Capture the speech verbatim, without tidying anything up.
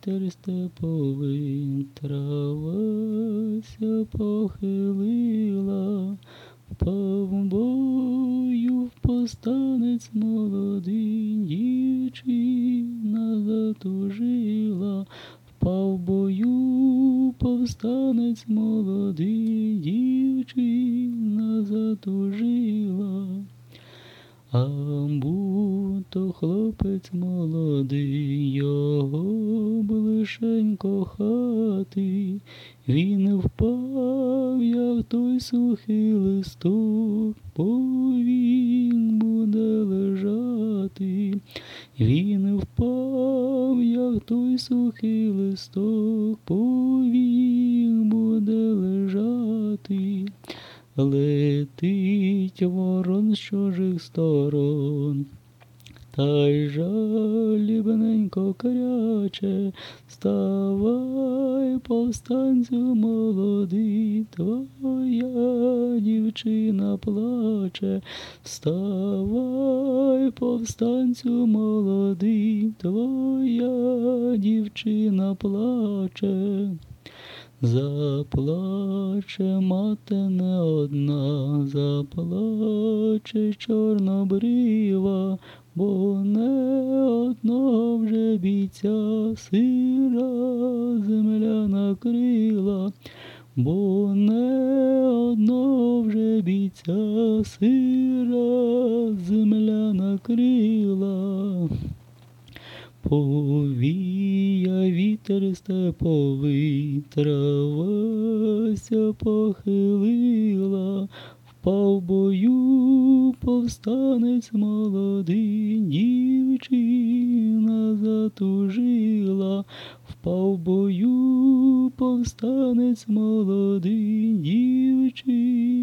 вітер степовий, травася похилила, впав в бою повстанець молодий, дівчина затужила, впав в бою повстанець молодий, дівчина затужила. А був то хлопець молодий, його блишень кохати, він впав, як той сухий листок, повік буде лежати. Він впав, як той сухий листок, повік буде лежати. Летить ворон з чужих сторон, та й жалібненько кряче: вставай, повстанцю молодий, твоя дівчина плаче. Вставай, повстанцю молодий, твоя дівчина плаче. Заплаче мати не одна, заплаче чорнобрива, бо не одного вже бійця сира земля накрила, бо не одного вже бійця сира земля накрила. Повія вітер степовий, травася похилила, впав в бою повстанець молодий, дівчина затужила, впав в бою повстанець молодий, дівчина